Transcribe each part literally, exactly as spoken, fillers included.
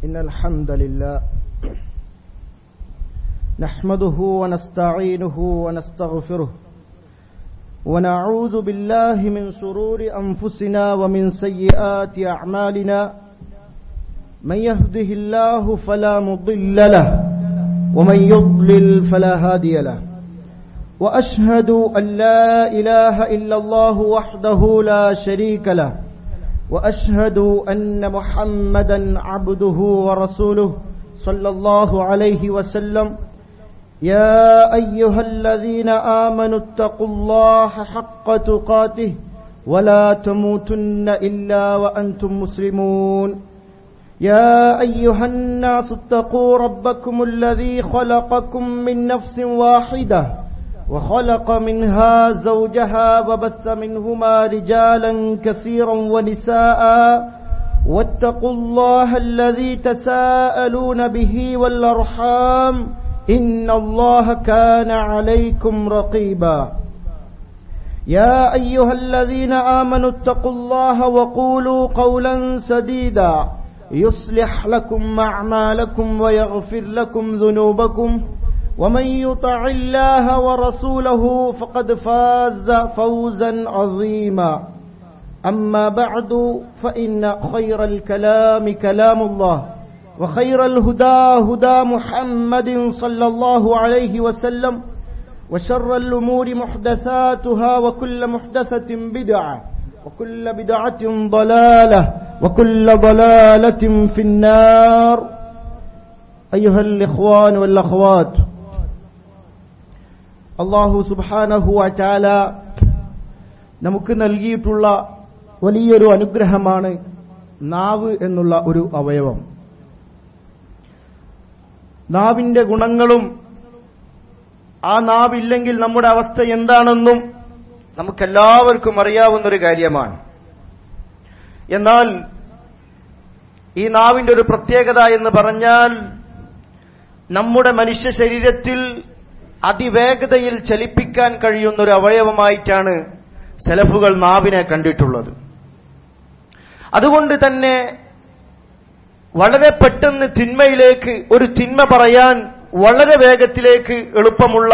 إن الحمد لله نحمده ونستعينه ونستغفره ونعوذ بالله من شرور أنفسنا ومن سيئات أعمالنا من يهده الله فلا مضل له ومن يضلل فلا هادي له وأشهد أن لا إله إلا الله وحده لا شريك له وأشهد أن محمدا عبده ورسوله صلى الله عليه وسلم يا أيها الذين آمنوا اتقوا الله حق تقاته ولا تموتن إلا وأنتم مسلمون يا أيها الناس اتقوا ربكم الذي خلقكم من نفس واحدة وخلق منها زوجها وبث منهما رجالا كثيرا ونساء واتقوا الله الذي تساءلون به والأرحام إن الله كان عليكم رقيبا يا أيها الذين آمنوا اتقوا الله وقولوا قولا سديدا يصلح لكم أعمالكم ويغفر لكم ذنوبكم ومن يطع الله ورسوله فقد فاز فوزا عظيما أما بعد فإن خير الكلام كلام الله وخير الهدى هدى محمد صلى الله عليه وسلم وشر الأمور محدثاتها وكل محدثة بدعة وكل بدعة ضلالة وكل ضلالة في النار أيها الإخوان والأخوات അല്ലാഹു സുബ്ഹാനഹു വ തആല നമുക്ക് നൽകിയിട്ടുള്ള വലിയൊരു അനുഗ്രഹമാണ് നാവ് എന്നുള്ള ഒരു അവയവം. നാവിന്റെ ഗുണങ്ങളും ആ നാവില്ലെങ്കിൽ നമ്മുടെ അവസ്ഥ എന്താണെന്നും നമുക്കെല്ലാവർക്കും അറിയാവുന്നൊരു കാര്യമാണ്. എന്നാൽ ഈ നാവിന്റെ ഒരു പ്രത്യേകത എന്ന് പറഞ്ഞാൽ നമ്മുടെ മനുഷ്യ ശരീരത്തിൽ അതിവേഗതയിൽ ചലിപ്പിക്കാൻ കഴിയുന്ന ഒരു അവയവമായിട്ടാണ് സലഫുകൾ നാവിനെ കണ്ടിട്ടുള്ളത്. അതുകൊണ്ട് തന്നെ വളരെ പെട്ടെന്ന് തിന്മയിലേക്ക് ഒരു തിന്മ പറയാൻ വളരെ വേഗത്തിലേക്ക് എളുപ്പമുള്ള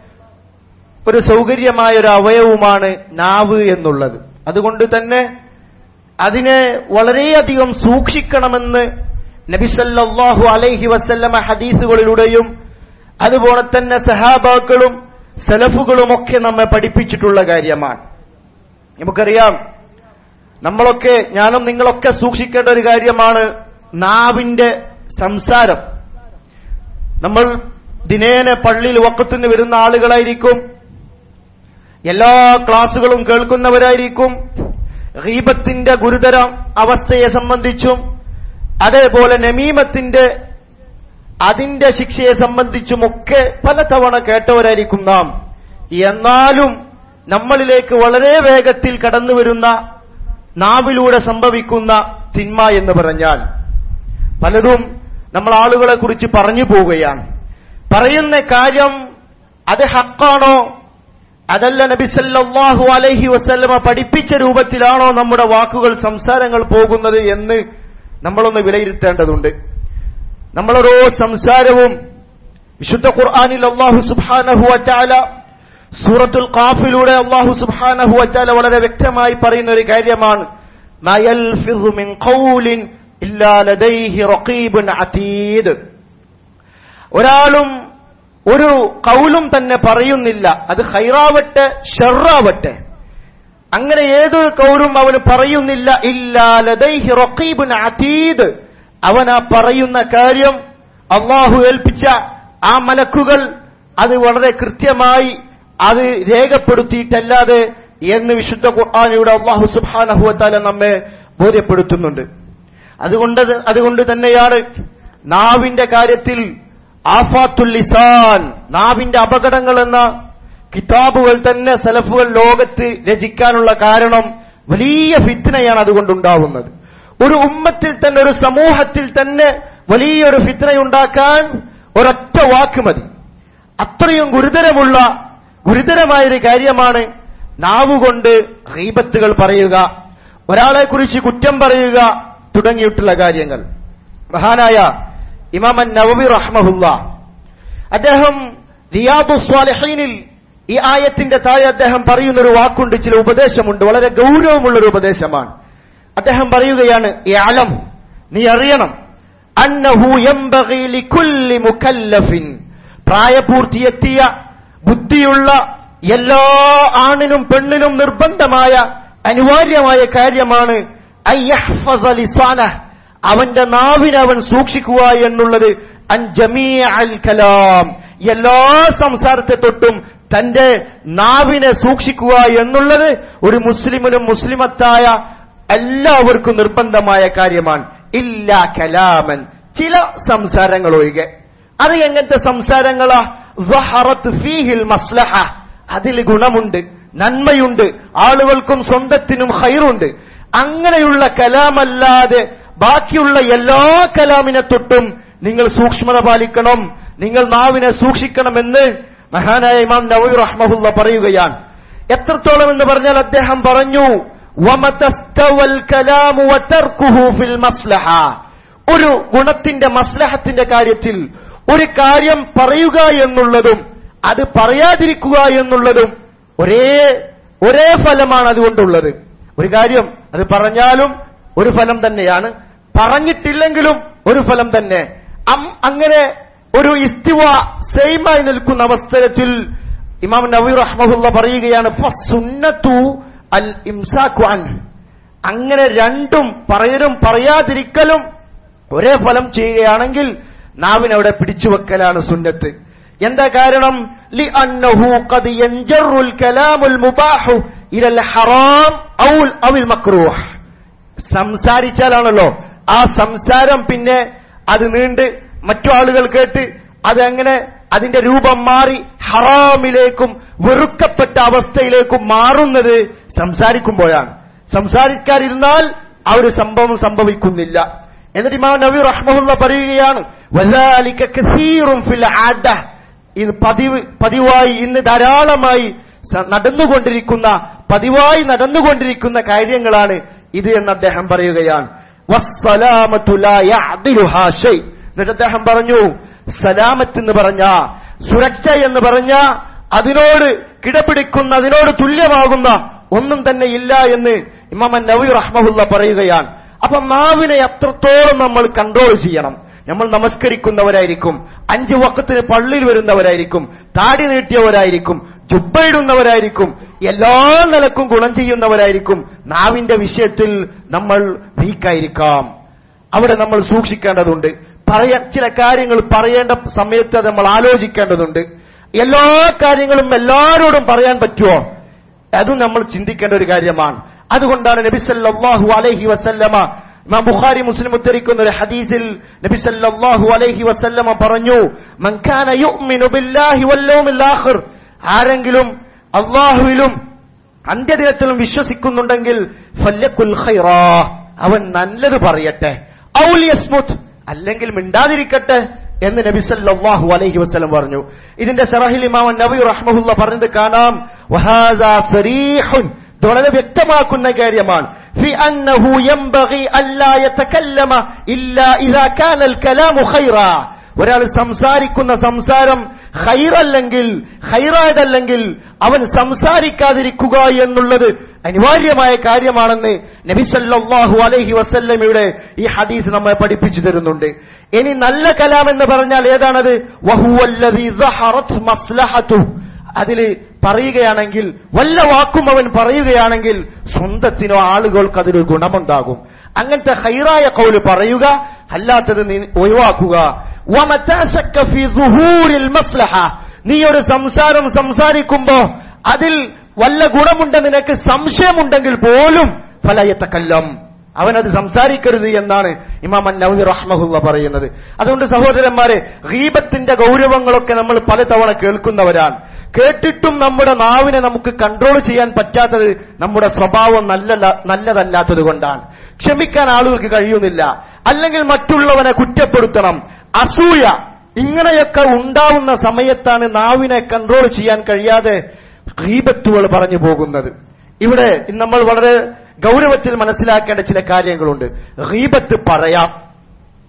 ഒരു സൗകര്യമായ ഒരു അവയവമാണ് നാവ് എന്നുള്ളത്. അതുകൊണ്ട് തന്നെ അതിനെ വളരെയധികം സൂക്ഷിക്കണമെന്ന് നബി സല്ലല്ലാഹു അലൈഹി വസല്ലമ ഹദീസുകളിലൂടെയും അതുപോലെ തന്നെ സഹാബാക്കളും സലഫുകളുമൊക്കെ നമ്മെ പഠിപ്പിച്ചിട്ടുള്ള കാര്യമാണ്. നമുക്കറിയാം, നമ്മളൊക്കെ ഞാനും നിങ്ങളൊക്കെ സൂക്ഷിക്കേണ്ട ഒരു കാര്യമാണ് നാവിന്റെ സംസാരം. നമ്മൾ ദിനേന പള്ളിയിൽ വഖത്തിന് വരുന്ന ആളുകളായിരിക്കും, എല്ലാ ക്ലാസുകളും കേൾക്കുന്നവരായിരിക്കും. ഗീബത്തിന്റെ ഗുരുതര അവസ്ഥയെ സംബന്ധിച്ചും അതേപോലെ നമീമത്തിന്റെ അതിന്റെ ശിക്ഷയെ സംബന്ധിച്ചുമൊക്കെ പലതവണ കേട്ടവരായിരിക്കും നാം. എന്നാലും നമ്മളിലേക്ക് വളരെ വേഗത്തിൽ കടന്നു വരുന്ന നാവിലൂടെ സംഭവിക്കുന്ന തിന്മ എന്ന് പറഞ്ഞാൽ പലതും നമ്മൾ ആളുകളെ കുറിച്ച് പറഞ്ഞു പോവുകയാണ്. പറയുന്ന കാര്യം അത് ഹക്കാണോ അതല്ല നബി സല്ലല്ലാഹു അലൈഹി വസല്ലമ പഠിപ്പിച്ച രൂപത്തിലാണോ നമ്മുടെ വാക്കുകൾ സംസാരങ്ങൾ പോകുന്നത് എന്ന് നമ്മളൊന്ന് വിലയിരുത്തേണ്ടതുണ്ട്. നമ്മളോരോ സംസാരവും വിശുദ്ധ ഖുർആനിൽ അല്ലാഹു സുബ്ഹാനഹു വ തആല സൂറത്തുൽ ഖാഫിലൂടെ അല്ലാഹു സുബ്ഹാനഹു വ തആല വളരെ വ്യക്തമായി പറയുന്ന ഒരു കാര്യമാണ്, മാ യൽഫിദു മിൻ ഖൗലിൻ ഇല്ലാ ലദൈഹി റഖീബുൻ അതീദ്. ഒരാളും ഒരു ഖൗലും തന്നെ പറയുന്നില്ല, അത് ഖൈറാവട്ടെ ഷർറാവട്ടെ, അങ്ങനെ ഏതൊരു ഖൗലും അവന് പറയുന്നില്ല, ഇല്ലാ ലദൈഹി റഖീബുൻ അതീദ്, അവൻ ആ പറയുന്ന കാര്യം അള്ളാഹു ഏൽപ്പിച്ച ആ മലക്കുകൾ അത് വളരെ കൃത്യമായി അത് രേഖപ്പെടുത്തിയിട്ടല്ലാതെ എന്ന് വിശുദ്ധ ഖുർആനിലൂടെ അള്ളാഹു സുബ്ഹാനഹു വ തആല നമ്മെ ബോധ്യപ്പെടുത്തുന്നുണ്ട്. അതുകൊണ്ട് അതുകൊണ്ട് തന്നെയാണ് നാവിന്റെ കാര്യത്തിൽ ആഫാത്തുൽ ലിസാൻ, നാവിന്റെ അപകടങ്ങൾ എന്ന കിതാബുകൾ തന്നെ സലഫുകൾ ലോകത്ത് രചിക്കാനുള്ള കാരണം വലിയ ഫിത്നയാണ് അതുകൊണ്ടുണ്ടാവുന്നത്. ഒരു ഉമ്മത്തിൽ തന്നെ ഒരു സമൂഹത്തിൽ തന്നെ വലിയൊരു ഫിത്നയുണ്ടാക്കാൻ ഒരൊറ്റ വാക്ക് മതി. അത്രയും ഗുരുതരമുള്ള ഗുരുതരമായൊരു കാര്യമാണ് നാവുകൊണ്ട് ഗീബത്തുകൾ പറയുക, ഒരാളെക്കുറിച്ച് കുറ്റം പറയുക തുടങ്ങിയിട്ടുള്ള കാര്യങ്ങൾ. മഹാനായ ഇമാം അൻ-നവവി റഹ്മഹുല്ലാ അദ്ദേഹം റിയാദുസ് സ്വാലിഹീനിൽ ഈ ആയത്തിന്റെ താഴെ അദ്ദേഹം പറയുന്നൊരു വാക്കുണ്ട്, ചില ഉപദേശമുണ്ട്, വളരെ ഗൗരവമുള്ളൊരു ഉപദേശമാണ്. അദ്ദേഹം പറയുകയാണ്, യഅലം, നീ അറിയണം, അന്നഹു യംബഗി ലികുല്ലി മുകല്ലഫിൻ, പ്രായപൂർത്തിയെത്തിയ ബുദ്ധിയുള്ള എല്ലാ ആണിനും പെണ്ണിനും നിർബന്ധമായ അനിവാര്യമായ കാര്യമാണ് അയ്യഹ്ഫസ ലിസാനഹ്, അവന്റെ നാവിനെ അവൻ സൂക്ഷിക്കുക എന്നുള്ളത്, അൻ ജമീഅൽ കലാം, എല്ലാ സംസാരത്തെ തൊട്ടും തന്റെ നാവിനെ സൂക്ഷിക്കുക എന്നുള്ളത് ഒരു മുസ്ലിമിനും മുസ്ലിമത്തായ എല്ലാവർക്കും നിർബന്ധമായ കാര്യമാണ്. ഇല്ലാ കലാമൻ, ചില സംസാരങ്ങൾ ഒഴികെ. അത് എങ്ങനത്തെ സംസാരങ്ങളാ? സഹറത്ത് ഫീഹിൽ മസ്ലഹ, അതിൽ ഗുണമുണ്ട്, നന്മയുണ്ട്, ആളുകൾക്കും സ്വന്തത്തിനും ഖൈറുണ്ട്. അങ്ങനെയുള്ള കലാമല്ലാതെ ബാക്കിയുള്ള എല്ലാ കലാമിനെ തൊട്ടും നിങ്ങൾ സൂക്ഷ്മത പാലിക്കണം, നിങ്ങൾ നാവിനെ സൂക്ഷിക്കണമെന്ന് മഹാനായ ഇമാം നവവി റഹ്മഹുല്ല പറയുകയാണ്. എത്രത്തോളം എന്ന് പറഞ്ഞാൽ അദ്ദേഹം പറഞ്ഞു, വമതസ്തവൽ കലാമു വതർക്കുഹു ഫിൽ മസ്ലഹ, ഒരു ഗുണത്തിന്റെ മസ്ലഹത്തിന്റെ കാര്യത്തിൽ ഒരു കാര്യം പറയുക എന്നുള്ളതും അത് പറയാതിരിക്കുക എന്നുള്ളതും ഒരേ ഒരേ ഫലമാണ് അതുകൊണ്ടുള്ളത്. ഒരു കാര്യം അത് പറഞ്ഞാലും ഒരു ഫലം തന്നെയാണ്, പറഞ്ഞിട്ടില്ലെങ്കിലും ഒരു ഫലം തന്നെ. അങ്ങനെ ഒരു ഇസ്തിവ സെയിമായി നിൽക്കുന്ന അവസരത്തിൽ ഇമാം നവവി റഹ്മഹുല്ല പറയുകയാണ്, ഫസുന്നതു അൽ ഇംസാഖു അൻഹു, അങ്ങനെ രണ്ടും പറയലും പറയാതിരിക്കലും ഒരേ ഫലം ചെയ്യുകയാണെങ്കിൽ നാവിനവിടെ പിടിച്ചുവെക്കലാണ് സുന്നത്ത്. എന്താ കാരണം? ലി അന്നഹു ഖദ് യൻജറുൽ കലാമുൽ മുബാഹു ഇലൽ ഹറാം ഔ അവിൽ മക്റൂഹ്, സംസാരിച്ചാലാണല്ലോ ആ സംസാരം പിന്നെ അത് നീണ്ട് മറ്റു ആളുകൾ കേട്ട് അതങ്ങനെ അതിന്റെ രൂപം മാറി ഹറാമിലേക്കും വെറുക്കപ്പെട്ട അവസ്ഥയിലേക്കും മാറുന്നത് സംസാരിക്കുമ്പോഴാണ്. സംസാരിക്കാതിരുന്നാൽ ആ ഒരു സംഭവം സംഭവിക്കുന്നില്ല. എന്നിട്ട് ഇമാം നവവി റഹ്മഹുല്ല പറയുകയാണ്, വദാലിക കസീറുൻ ഫിൽ ആദ, ഇത് പതിവ് പതിവായി ഇന്ന് ധാരാളമായി നടന്നുകൊണ്ടിരിക്കുന്ന പതിവായി നടന്നുകൊണ്ടിരിക്കുന്ന കാര്യങ്ങളാണ് ഇത് എന്ന് അദ്ദേഹം പറയുകയാണ്. വസ്സലാമതു ലാ യഅദിലുഹാ ശൈ, എന്നിട്ട് അദ്ദേഹം പറഞ്ഞു, സലാമത്ത് എന്ന് പറഞ്ഞ, സുരക്ഷ എന്ന് പറഞ്ഞ, അതിനോട് കിടപിടിക്കുന്ന അതിനോട് തുല്യമാകുന്ന ഒന്നും തന്നെ ഇല്ല എന്ന് ഇമാം നവവി റഹ്മഹുല്ല പറയുകയാണ്. അപ്പൊ നാവിനെ എത്രത്തോളം നമ്മൾ കൺട്രോൾ ചെയ്യണം. നമ്മൾ നമസ്കരിക്കുന്നവരായിരിക്കും, അഞ്ചു വഖത്തിന് പള്ളിയിൽ വരുന്നവരായിരിക്കും, താടി നീട്ടിയവരായിരിക്കും, ജുബ്ബയിടുന്നവരായിരിക്കും, എല്ലാ നിലക്കും ഗുണം ചെയ്യുന്നവരായിരിക്കും. നാവിന്റെ വിഷയത്തിൽ നമ്മൾ വീക്കായിരിക്കാം. അവിടെ നമ്മൾ സൂക്ഷിക്കേണ്ടതുണ്ട്. പറയാൻ ചില കാര്യങ്ങൾ പറയേണ്ട സമയത്ത് അത് നമ്മൾ ആലോചിക്കേണ്ടതുണ്ട്. എല്ലാ കാര്യങ്ങളും എല്ലാവരോടും പറയാൻ പറ്റുമോ? അതും നമ്മൾ ചിന്തിക്കേണ്ട ഒരു കാര്യമാണ്. അതുകൊണ്ടാണ് നബി സല്ലല്ലാഹു അലൈഹി വസല്ലമ, ഇമാം ബുഖാരി മുസ്ലിം ഉദ്ധരിക്കുന്ന ഒരു ഹദീസിൽ നബി സല്ലല്ലാഹു അലൈഹി വസല്ലമ പറഞ്ഞു, മൻ കാന യുഅ്മിനു ബില്ലാഹി വൽ യൗമിൽ ആഖിർ, ആരെങ്കിലും അല്ലാഹുവിലും അന്ത്യദിനത്തിലും വിശ്വസിക്കുന്നുണ്ടെങ്കിൽ ഫല്യഖുൽ ഖൈറാ, അവൻ നല്ലത് പറയട്ടെ, ഔ ലിയസ്മുത്, അല്ലെങ്കിൽ മിണ്ടാതിരിക്കട്ടെ എന്ന് നബി സല്ലല്ലാഹു അലൈഹി വസല്ലം പറഞ്ഞു. ഇതിന്റെ ശറഹിൽ ഇമാം നവവി റഹ്മഹുല്ല പറഞ്ഞത് കാണാം, വഹാദാ സരീഹുൻ, വളരെ വ്യക്തമാക്കുന്ന കാര്യമാണ്. ഫി അന്നഹു യംബഗി അല്ലാ യതകല്ലമ ഇല്ലാ ഇദാ കാനൽ കലാമു ഖൈറാ, ഒരാൾ സംസാരിക്കുന്ന സംസാരം ഖൈറല്ലെങ്കിൽ ഖൈറായതല്ലെങ്കിൽ അവൻ സംസാരിക്കാതിരിക്കുക എന്നുള്ളത് അനിവാര്യമായ കാര്യമാണെന്ന് നബി സല്ലല്ലാഹു അലൈഹി വസല്ലമയുടെ ഈ ഹദീസ് നമ്മെ പഠിപ്പിച്ചു തരുന്നുണ്ട്. ഇനി നല്ല കലാം എന്ന് പറഞ്ഞാൽ ഏതാണത്? വഹുവല്ലദീ സഹറത് മസ്ലഹതുഹു, അതിൽ പറയുകയാണെങ്കിൽ വല്ല വാക്കും അവൻ പറയുകയാണെങ്കിൽ സ്വന്തത്തിനോ ആളുകൾക്ക് അതിലൊരു ഗുണമുണ്ടാകും. അങ്ങനത്തെ ഖൈറായ ഖൗല് പറയുക, അല്ലാത്തത് നീ ഒഴിവാക്കുക. വമതാ ശക്ക ഫീ സുഹൂരിൽ മസ്ലഹ, നീ ഒരു സംസാരം സംസാരിക്കുമ്പോ അതിൽ വല്ല ഗുണമുണ്ടെന്ന് നിനക്ക് സംശയമുണ്ടെങ്കിൽ പോലും ഫലയതകല്ലം, അവനത് സംസാരിക്കരുത് എന്നാണ് ഇമാം നവവി റഹ്മഹുല്ല പറയുന്നത്. അതുകൊണ്ട് സഹോദരന്മാരെ, ഗീബത്തിന്റെ ഗൗരവങ്ങളൊക്കെ നമ്മൾ പലതവണ കേൾക്കുന്നവരാണ്. കേട്ടിട്ടും നമ്മുടെ നാവിനെ നമുക്ക് കൺട്രോൾ ചെയ്യാൻ പറ്റാത്തത് നമ്മുടെ സ്വഭാവം നല്ല നല്ലതല്ലാത്തത് കൊണ്ടാണ്. ക്ഷമിക്കാൻ ആളുകൾക്ക് കഴിയുന്നില്ല, അല്ലെങ്കിൽ മറ്റുള്ളവനെ കുറ്റപ്പെടുത്തണം, അസൂയ, ഇങ്ങനെയൊക്കെ ഉണ്ടാവുന്ന സമയത്താണ് നാവിനെ കൺട്രോൾ ചെയ്യാൻ കഴിയാതെ ഗീബത്തുകൾ പറഞ്ഞു പോകുന്നത്. ഇവിടെ നമ്മൾ വളരെ ഗൗരവത്തിൽ മനസ്സിലാക്കേണ്ട ചില കാര്യങ്ങളുണ്ട്. ഗീബത്ത് പറയാം,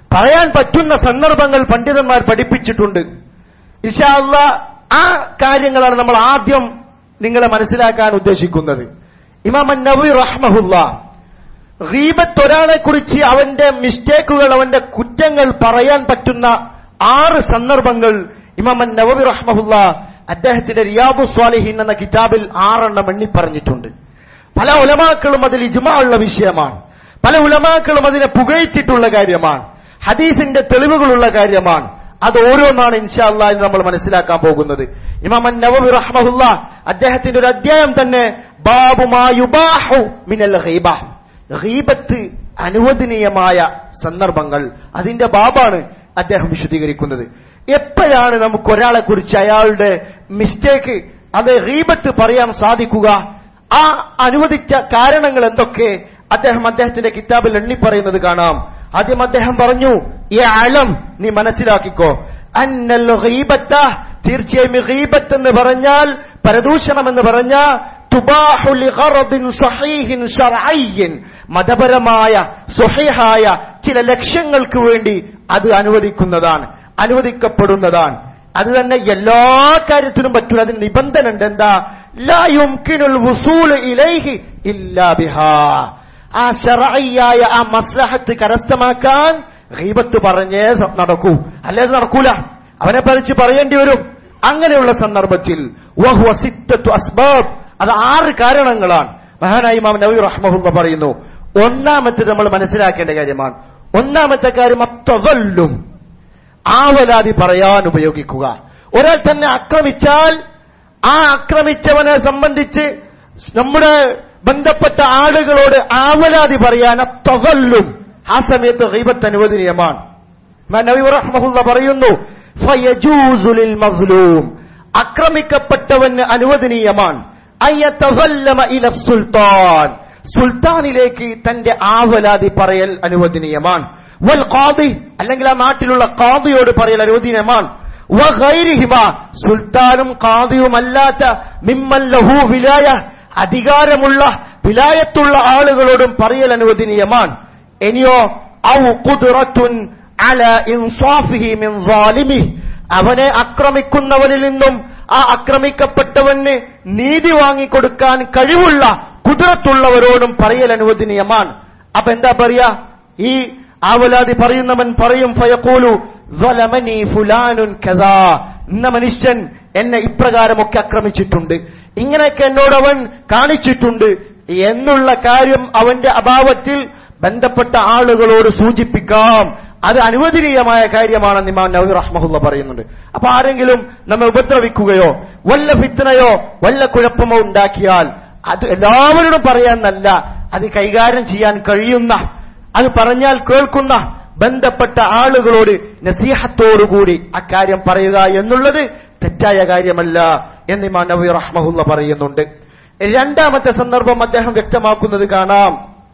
പറയാൻ പറ്റുന്ന സന്ദർഭങ്ങൾ പണ്ഡിതന്മാർ പഠിപ്പിച്ചിട്ടുണ്ട്. ഇൻഷാ അല്ലാഹ് ആ കാര്യങ്ങളാണ് നമ്മൾ ആദ്യം നിങ്ങളെ മനസ്സിലാക്കാൻ ഉദ്ദേശിക്കുന്നത്. ഇമാം അൻ-നവവി റഹ്മഹുല്ലാഹ് ഗീബത്ത് ഒരാളെ കുറിച്ച് അവന്റെ മിസ്റ്റേക്കുകൾ, അവന്റെ കുറ്റങ്ങൾ പറയാൻ പറ്റുന്ന ആറ് സന്ദർഭങ്ങൾ ഇമാം അൻ-നവവി റഹ്മഹുല്ലാഹ് അദ്ദേഹത്തിന്റെ റിയാദുസ് സ്വാലിഹീൻ എന്ന കിതാബിൽ ആറെണ്ണം എണ്ണി പറഞ്ഞിട്ടുണ്ട്. പല ഉലമാക്കളും അതിൽ ഇജ്മാ ഉള്ള വിഷയമാണ്. പല ഉലമാക്കളും അതിനെ പുകഴ്ത്തിയിട്ടുള്ള കാര്യമാണ്. ഹദീസിന്റെ തെളിവുകളുള്ള കാര്യമാണ്. അത് ഓരോന്നാണ് ഇൻഷാ അല്ലാഹ് നമ്മൾ മനസ്സിലാക്കാൻ പോകുന്നത്. ഇമാം അൻ-നവവി റഹ്മഹുല്ലാഹ് അദ്ദേഹത്തിന്റെ ഒരു അധ്യായം തന്നെ ബാബു മാ യുബാഹു മിനൽ ഗീബ, ഗീബത്ത് അനുവദനീയമായ സന്ദർഭങ്ങൾ, അതിന്റെ ബാബാണ് അദ്ദേഹം വിശദീകരിക്കുന്നത്. എപ്പോഴാണ് നമുക്ക് ഒരാളെ കുറിച്ച് അയാളുടെ മിസ്റ്റേക്ക്, അത് ഗീബത്ത് പറയാൻ സാധിക്കുക, ആ അനുവദിച്ച കാരണങ്ങൾ എന്തൊക്കെ അദ്ദേഹം അദ്ദേഹത്തിന്റെ കിതാബിൽ എണ്ണി പറയുന്നത് കാണാം. ആദ്യം അദ്ദേഹം പറഞ്ഞു, ഈ അലം നീ മനസ്സിലാക്കിക്കോ, അന്നൽ ഗീബത്ത, തീർച്ചയായും ഗീബത്ത് എന്ന് പറഞ്ഞാൽ, പരദൂഷണം എന്ന് പറഞ്ഞാൽ, തുബാഹു ലിഗറദിൻ സ്വഹീഹിൻ ശർഈൻ, മതപരമായ സ്വഹീഹായ ചില ലക്ഷ്യങ്ങൾക്ക് വേണ്ടി അത് അനുവദിക്കുന്നതാണ്, അനുവദിക്കപ്പെടുന്നതാണ്. അത് തന്നെ എല്ലാ കാര്യത്തിലും പറ്റൂല. അതിന് നിബന്ധന ഉണ്ട്. എന്താ? ലാ യുംകിനുൽ വുസൂൽ ഇലൈഹി ഇല്ലാ ബിഹാ, ആ ശർഈയായ ആ മസ്ലഹത്ത് കരസ്ഥമാക്കാൻ ഗീബത്ത് പറഞ്ഞേ നടക്കൂ, അല്ലേ അത് നടക്കൂല, അവനെ പറിച്ച് പറയേണ്ടി വരും. അങ്ങനെയുള്ള സന്ദർഭത്തിൽ വഹുവ സിത്തത്തു അസ്ബാബ്, അത് ആറ് കാരണങ്ങളാണ്. മഹാനായ ഇമാം നവവി റഹ്മഹുല്ലാഹ് പറയുന്നു, ഒന്നാമത്തെ നമ്മൾ മനസ്സിലാക്കേണ്ട കാര്യമാണ്. ഒന്നാമത്തെ കാര്യം അത്തദല്ലും, ആവലാതി പറയാൻ ഉപയോഗിക്കുക. ഒരാൾ തന്നെ ആക്രമിച്ചാൽ ആ ആക്രമിച്ചവനെ സംബന്ധിച്ച് നമ്മുടെ ബന്ധപ്പെട്ട ആളുകളോട് ആവലാതി പറയാൻ അത്തദല്ലും, ആ സമയത്ത് ഗീബത്ത് അനുവദനീയമാണ്. ഇമാം നവവി റഹ്മഹുല്ലാഹ് പറയുന്നു, ഫയജൂസു ലിൽ മസ്ലൂം, ആക്രമിക്കപ്പെട്ടവന് അനുവദനീയമാണ് അയ്യതസല്ലമ ഇല സുൽത്താൻ, സുൽത്താനിലേക്ക് തന്റെ ആവലാതി പറയൽ അനുവദനീയമാണ്. വൽ ഖാദി, അല്ലെങ്കിൽ ആ നാട്ടിലുള്ള ഖാദിയോട് പറയൽ അനുവദനീയമാണ്. വഗൈരിഹിമ, സുൽത്താനും ഖാദിയും അല്ലാത്ത മിമ്മൻ ലഹു വിലായ, അധികാരമുള്ള വിലായത്തുള്ള ആളുകളോടും പറയൽ അനുവദനീയമാണ്. ഇനിയോ ഔ ഖുദ്റത്തുൻ അലാ ഇൻസാഫിഹി മിൻ സാലിമിഹി, അവനെ ആക്രമിക്കുന്നവനിൽ നിന്നും ആ ആക്രമിക്കപ്പെട്ടവന് നീതി വാങ്ങിക്കൊടുക്കാൻ കഴിവുള്ള കുദ്റത്തുള്ളവരോടും പറയൽ അനുവദനീയമാണ്. അപ്പൊ എന്താ പറയാ? ഈ ആവലാതി പറയുന്നവൻ പറയും, ഫയഖൂലു സലമനി ഫുലാനുൻ കദാ, ഇന്ന മനുഷ്യൻ എന്നെ ഇപ്രകാരമൊക്കെ ആക്രമിച്ചിട്ടുണ്ട്, ഇങ്ങനെയൊക്കെ എന്നോടവൻ കാണിച്ചിട്ടുണ്ട് എന്നുള്ള കാര്യം അവന്റെ അഭാവത്തിൽ ബന്ധപ്പെട്ട ആളുകളോട് സൂചിപ്പിക്കാം. അത് അനുവദനീയമായ കാര്യമാണെന്ന് ഇമാം നവവി റഹ്മഹുല്ലാഹ് പറയുന്നുണ്ട്. അപ്പൊ ആരെങ്കിലും നമ്മെ ഉപദ്രവിക്കുകയോ വല്ല ഫിത്നയോ വല്ല കുഴപ്പമോ ഉണ്ടാക്കിയാൽ അത് എല്ലാവരോടും പറയാന്നല്ല, അത് കൈകാര്യം ചെയ്യാൻ കഴിയുന്ന, അത് പറഞ്ഞാൽ കേൾക്കുന്ന ബന്ധപ്പെട്ട ആളുകളോട് നസീഹത്തോടുകൂടി അക്കാര്യം പറയുക എന്നുള്ളത് തെറ്റായ കാര്യമല്ല എന്ന് ഇമാം നവവി റഹ്മഹുല്ലാഹ് പറയുന്നുണ്ട്. രണ്ടാമത്തെ സന്ദർഭം അദ്ദേഹം വ്യക്തമാക്കുന്നത് കാണാം,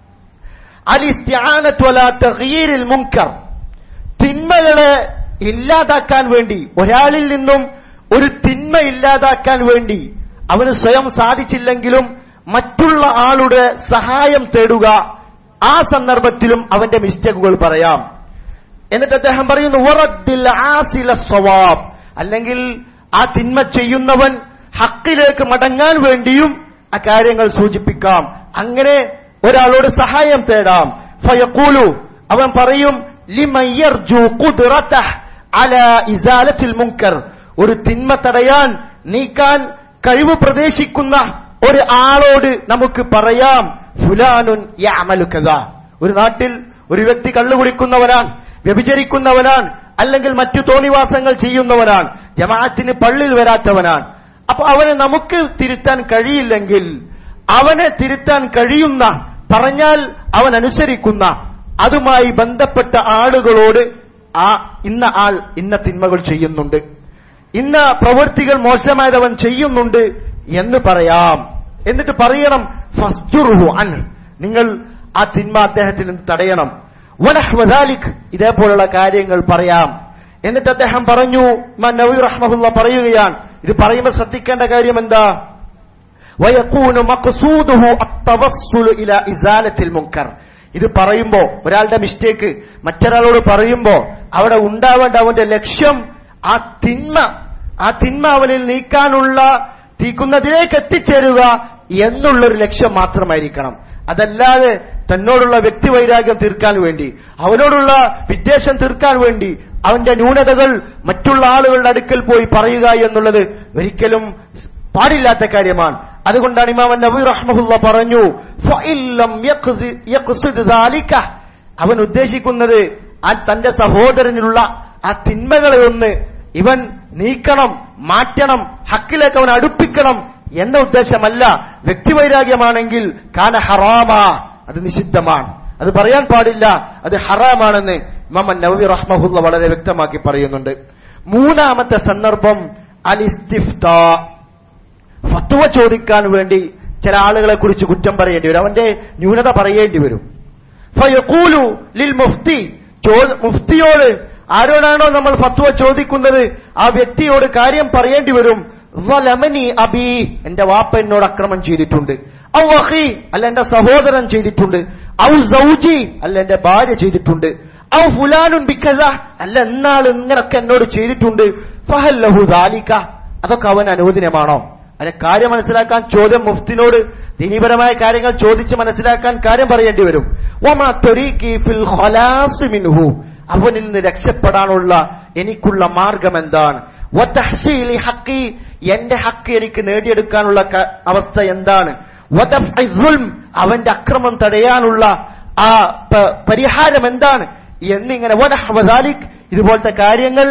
അൽ ഇസ്തിആനത്തു അലാ തഗ്യീരിൽ മുൻകർ, തിന്മകളെ ഇല്ലാതാക്കാൻ വേണ്ടി, ഒരാളിൽ നിന്നും ഒരു തിന്മ ഇല്ലാതാക്കാൻ വേണ്ടി അവന് സ്വയം സാധിച്ചില്ലെങ്കിലും മറ്റുള്ള ആളുടെ സഹായം തേടുക. ആ സന്ദർഭത്തിലും അവന്റെ മിസ്റ്റേക്കുകൾ പറയാം. എന്നിട്ട് അദ്ദേഹം പറയുന്നു, വറദ്ദിൽ ആസില സ്വവാബ്, അല്ലെങ്കിൽ ആ തിന്മ ചെയ്യുന്നവൻ ഹക്കിലേക്ക് മടങ്ങാൻ വേണ്ടിയും ആ കാര്യങ്ങൾ സൂചിപ്പിക്കാം. അങ്ങനെ ഒരാളോട് സഹായം തേടാം. ഫയഖൂലു, അവൻ പറയും, ലിമൻ യർജു ഖുദ്റതഹ അലാ ഇസാലത്തിൽ മുൻകർ, ഒരു തിന്മ തടയാൻ നീക്കാൻ കഴിവ് പ്രതീക്ഷിക്കുന്ന ഒരു ആളോട് നമുക്ക് പറയാം, ഫുലാനുൻ യഅമലു കദാ, ഒരു നാട്ടിൽ ഒരു വ്യക്തി കള്ളുകുടിക്കുന്നവനാണ്, വ്യഭിചരിക്കുന്നവനാണ്, അല്ലെങ്കിൽ മറ്റു തോന്നിവാസങ്ങൾ ചെയ്യുന്നവനാണ്, ജമാഅത്തിന് പള്ളിയിൽ വരാത്തവനാണ്. അപ്പൊ അവനെ നമുക്ക് തിരുത്താൻ കഴിയില്ലെങ്കിൽ അവനെ തിരുത്താൻ കഴിയുന്ന, പറഞ്ഞാൽ അവൻ അനുസരിക്കുന്ന, അതുമായി ബന്ധപ്പെട്ട ആളുകളോട് ആ ഇന്ന ആൾ ഇന്ന തിന്മകൾ ചെയ്യുന്നുണ്ട്, ഇന്ന പ്രവൃത്തികൾ മോശമായതവൻ ചെയ്യുന്നുണ്ട് എന്ന് പറയാം. എന്നിട്ട് പറയണം, ഫസ്ജുറുഹു അൻ, നിങ്ങൾ ആ തിന്മ അദ്ദേഹത്തിൽ നിന്ന് തടയണം. വനഹ്വ ദാലിക്, ഇതേപോലുള്ള കാര്യങ്ങൾ പറയാം. എന്നിട്ട് അദ്ദേഹം പറഞ്ഞു, ഇമാം നവവി റഹ്മഹുല്ലാഹ് പറയുകയാണ്, ഇത് പറയുമ്പോൾ ശ്രദ്ധിക്കേണ്ട കാര്യം എന്താ? വയകൂനു മഖ്സൂദുഹു അത്തവസ്സുലു ഇലാ ഇസാലത്തിൽ മുൻകർ, ഇത് പറയുമ്പോ, ഒരാളുടെ മിസ്റ്റേക്ക് മറ്റൊരാളോട് പറയുമ്പോ അവിടെ ഉണ്ടാവേണ്ട അവന്റെ ലക്ഷ്യം ആ തിന്മ ആ തിന്മ അവനിൽ നീക്കാനുള്ള തീക്കുന്നതിലേക്ക് എത്തിച്ചേരുക എന്നുള്ളൊരു ലക്ഷ്യം മാത്രമായിരിക്കണം. അതല്ലാതെ തന്നോടുള്ള വ്യക്തിവൈരാഗ്യം തീർക്കാൻ വേണ്ടി, അവനോടുള്ള വിദ്വേഷം തീർക്കാൻ വേണ്ടി അവന്റെ ന്യൂനതകൾ മറ്റുള്ള ആളുകളുടെ അടുക്കൽ പോയി പറയുക എന്നുള്ളത് ഒരിക്കലും പാടില്ലാത്ത കാര്യമാണ്. അതുകൊണ്ടാണ് ഇമാം നബവി റഹ്മഹുല്ലാഹ് പറഞ്ഞു, ഫഇല്ലം യഖ്സിദ് ദാലിക, അവൻ ഉദ്ദേശിക്കുന്നത് ആ തന്റെ സഹോദരനിലുള്ള ആ തിന്മകളെ ഒന്ന് ഇവൻ നീക്കണം, മാറ്റണം, ഹക്കിലേക്ക് അവൻ അടുപ്പിക്കണം എന്ന ഉദ്ദേശമല്ല. വ്യക്തിവൈരാഗ്യമാണെങ്കിൽ കാന ഹറാമ, അത് നിഷിദ്ധമാണ്, അത് പറയാൻ പാടില്ല, അത് ഹറാമാണെന്ന് ഇമാം നബവി റഹ്മഹുല്ലാഹ് വളരെ വ്യക്തമാക്കി പറയുന്നുണ്ട്. മൂന്നാമത്തെ സന്ദർഭം അൽ ഇസ്തിഫ്താ, ഫത്വ ചോദിക്കാൻ വേണ്ടി ചില ആളുകളെ കുറിച്ച് കുറ്റം പറയേണ്ടി വരും, അവന്റെ ന്യൂനത പറയേണ്ടി വരും. ഫയഖൂലു ലിൽ മുഫ്തി, മുഫ്തിയോട്, ആരോടാണോ നമ്മൾ ഫത്വ ചോദിക്കുന്നത് ആ വ്യക്തിയോട് കാര്യം പറയേണ്ടി വരും. വലമനി അബി, എന്റെ വാപ്പ എന്നോട് അക്രമം ചെയ്തിട്ടുണ്ട്. ഔ അഖി, അല്ല എന്റെ സഹോദരൻ ചെയ്തിട്ടുണ്ട്. ഔ സൗജി, അല്ല എന്റെ ഭാര്യ ചെയ്തിട്ടുണ്ട്. ഔ ഫുലാനുൻ ബിക്കസ, അല്ല എന്നാൾ ഇങ്ങനൊക്കെ എന്നോട് ചെയ്തിട്ടുണ്ട്. ഫഹൽ ലഹു ദാലിക, അതൊക്കെ അവൻ അനുവദനീയമാണോ? അതിനെ കാര്യം മനസ്സിലാക്കാൻ ചോദ്യം മുഫ്തിനോട് ദീനീപരമായ കാര്യങ്ങൾ ചോദിച്ച് മനസ്സിലാക്കാൻ കാര്യം പറയേണ്ടി വരും. വമാ തരീഖി ഫിൽ ഖലാസ് മിൻഹു, അവനിൽ നിന്ന് രക്ഷപ്പെടാനുള്ള എനിക്കുള്ള മാർഗം എന്താണ്? വതഹ്സീലി ഹഖി, എന്റെ ഹക്ക് എനിക്ക് നേടിയെടുക്കാനുള്ള അവസ്ഥ എന്താണ്? വദഫ്ഇ ദുൽം, അവന്റെ അക്രമം തടയാനുള്ള ആ പരിഹാരം എന്താണ് എന്നിങ്ങനെ വനഹ്വ ദാലിക്, ഇതുപോലത്തെ കാര്യങ്ങൾ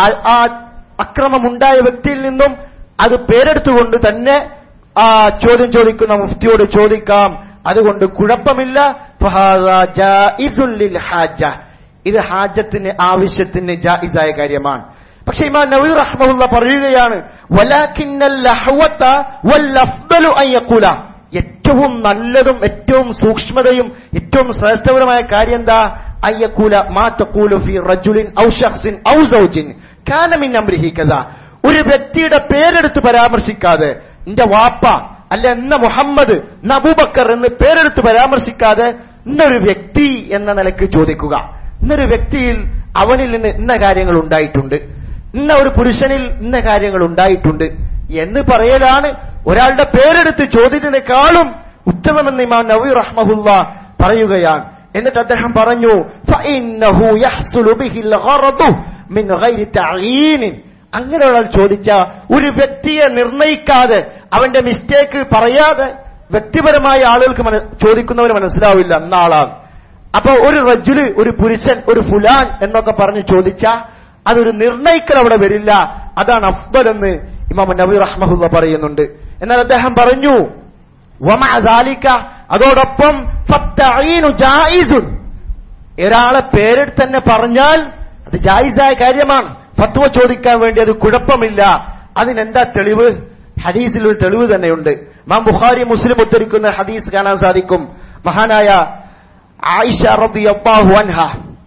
ആ അക്രമം ഉണ്ടായ വ്യക്തിയിൽ നിന്നും അത് പേരെടുത്തുകൊണ്ട് തന്നെ ആ ചോദ്യം ചോദിക്കുന്ന മുഫ്തിയോട് ചോദിക്കാം. അതുകൊണ്ട് കുഴപ്പമില്ല. ഫഹാദാ ജായിസുൻ ലിൽ ഹാജ, ഇത് ഹാജത്തിന് ആവശ്യത്തിന് ജായിസായ കാര്യമാണ്. പക്ഷേ ഇമാം നവവി റഹ്മഹുല്ലാഹ് പറയുകയാണ്, വലാകിന്നൽ ലഹ്വത വൽ അഫ്ദലു അൻ യഖൂല, ഏറ്റവും നല്ലതും ഏറ്റവും സൂക്ഷ്മതയും ഏറ്റവും ശ്രേഷ്ഠപരമായ കാര്യം എന്താ? അൻ യഖൂല മാ തഖൂലു ഫീ റജുലിൻ ഔ ശഖ്സിൻ ഔ സൗജിൻ കാന മിൻ അംരിഹി കദാ, ഒരു വ്യക്തിയുടെ പേരെടുത്ത് പരാമർശിക്കാതെ, എന്റെ വാപ്പ അല്ല എന്ന മുഹമ്മദ് എന്ന അബൂബക്കർ എന്ന് പേരെടുത്ത് പരാമർശിക്കാതെ ഇന്നൊരു വ്യക്തി എന്ന നിലയ്ക്ക് ചോദിക്കുക. ഇന്നൊരു വ്യക്തിയിൽ അവനിൽ നിന്ന് ഇന്ന കാര്യങ്ങൾ ഉണ്ടായിട്ടുണ്ട്, ഇന്ന ഒരു പുരുഷനിൽ ഇന്ന കാര്യങ്ങൾ ഉണ്ടായിട്ടുണ്ട് എന്ന് പറയലാണ് ഒരാളുടെ പേരെടുത്ത് ചോദ്യത്തിനേക്കാളും ഉത്തമമെന്ന് ഇമാം നവവി റഹ്മഹുല്ലാഹ് പറയുകയാണ്. എന്നിട്ട് അദ്ദേഹം പറഞ്ഞു, ഫഇന്നഹു യഹ്സുലു ബിഹിൽ ഗറദു മിൻ ഗൈരി തഅയീൻ, അങ്ങനെ ഒരാൾ ചോദിച്ച ഒരു വ്യക്തിയെ നിർണയിക്കാതെ അവന്റെ മിസ്റ്റേക്ക് പറയാതെ വ്യക്തിപരമായ ആളുകൾക്ക് ചോദിക്കുന്നവന് മനസ്സിലാവില്ല എന്ന ആളാണ്. അപ്പൊ ഒരു റജുല്, ഒരു പുരുഷൻ, ഒരു ഫുലാൻ എന്നൊക്കെ പറഞ്ഞ് ചോദിച്ചാൽ അതൊരു നിർണയിക്കൽ അവിടെ വരില്ല. അതാണ് അഫ്ദൽ എന്ന് ഇമാം നബവി റഹ്മഹുല്ലാഹ് പറയുന്നുണ്ട്. എന്നാൽ അദ്ദേഹം പറഞ്ഞു, വമഅ ദാലിക, അതോടൊപ്പം ഫത്തഈനു ജായിസുൻ, ഒരാളെ പേരെടുത്ത് തന്നെ പറഞ്ഞാൽ അത് ജായിസായ കാര്യമാണ്. ഫത്വ ചോദിക്കാൻ വേണ്ടി അത് കുഴപ്പമില്ല. അതിനെന്താ തെളിവ്? ഹദീസിൽ ഒരു തെളിവ് തന്നെയുണ്ട്. ഇമാം ബുഖാരി മുസ്ലിം ഉദ്ധരിക്കുന്ന ഹദീസ് കാണാൻ സാധിക്കും. മഹാനായ ആയിഷ റളിയല്ലാഹു അൻഹ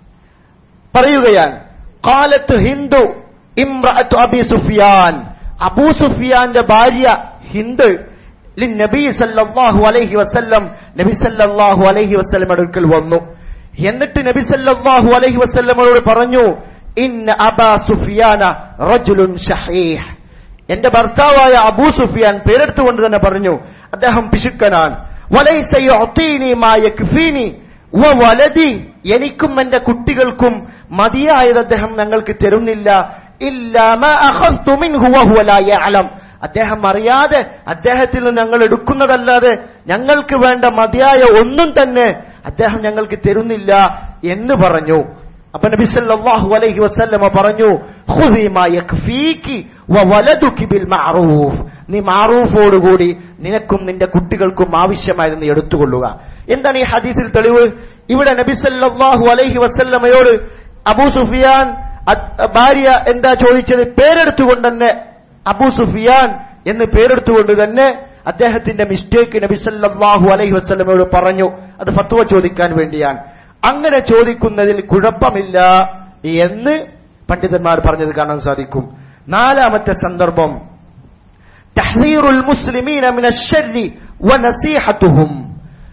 പറയുകയാണ്, ഖാലത്ത് ഹിന്ദു ഇംറഅത്തു അബി സുഫിയാൻ, അബൂ സുഫിയാന്റെ ഭാര്യ ഹിന്ദ് നബി സല്ലല്ലാഹു അലൈഹി വസല്ലം, നബി സല്ലല്ലാഹു അലൈഹി വസല്ലമയുടെ അടുക്കൽ വന്നു. എന്നിട്ട് നബി സല്ലല്ലാഹു അലൈഹി വസല്ലമയോട് പറഞ്ഞു, ഇന്ന അബാ സുഫിയാന റജുലുൻ ശഹീഹ്, എന്റെ ഭർത്താവായ അബൂ സുഫിയാൻ പേരെടുത്തുകൊണ്ട് തന്നെ പറഞ്ഞു, അദ്ദേഹം പിശുക്കനാണ്. വലൈസ യുഅതീനി മാ യക്ഫീനി വവലദി, എനിക്കും എന്റെ കുട്ടികൾക്കും മതിയായത് അദ്ദേഹം ഞങ്ങൾക്ക് തരുന്നില്ല. ഇല്ലാ മാ അഖസ്തു മിൻഹു വഹുവ ലാ യഅലം, അദ്ദേഹം അറിയാതെ അദ്ദേഹത്തിൽ നിന്ന് ഞങ്ങൾ എടുക്കുന്നതല്ലാതെ ഞങ്ങൾക്ക് വേണ്ട മതിയായ ഒന്നും തന്നെ അദ്ദേഹം ഞങ്ങൾക്ക് തരുന്നില്ല എന്ന് പറഞ്ഞു. അപ്പൊ നബി സല്ലല്ലാഹു അലൈഹി വസല്ലമ പറഞ്ഞു, ഖുദി മാ യക്ഫീകി വവലദുകി ബിൽ മഅറൂഫ്, നീ മഅറൂഫോടുകൂടി നിനക്കും നിന്റെ കുട്ടികൾക്കും ആവശ്യമായത് നീ എടുത്തുകൊള്ളുക. എന്താണ് ഈ ഹദീസിൽ തെളിവ്? ഇവിടെ നബി സല്ലല്ലാഹു അലൈഹി വസല്ലമയോട് അബൂ സുഫിയാൻ ഭാര്യ എന്താ ചോദിച്ചത്? പേരെടുത്തുകൊണ്ട് തന്നെ അബൂ സുഫിയാൻ എന്ന് പേരെടുത്തുകൊണ്ട് തന്നെ അദ്ദേഹത്തിന്റെ മിസ്റ്റേക്ക് നബി സല്ലല്ലാഹു അലൈഹി വസല്ലമയോട് പറഞ്ഞു. അത് ഫത്വ ചോദിക്കാൻ വേണ്ടിയാണ്. അങ്ങനെ ചോദിക്കുന്നതിൽ കുഴപ്പമില്ല എന്ന് പണ്ഡിതന്മാർ പറഞ്ഞത് കാണാൻ സാധിക്കും. നാലാമത്തെ സന്ദർഭം തഹ്ദീറുൽ മുസ്ലിമീന മിനശ് ശർരി വനസീഹത്തുഹും,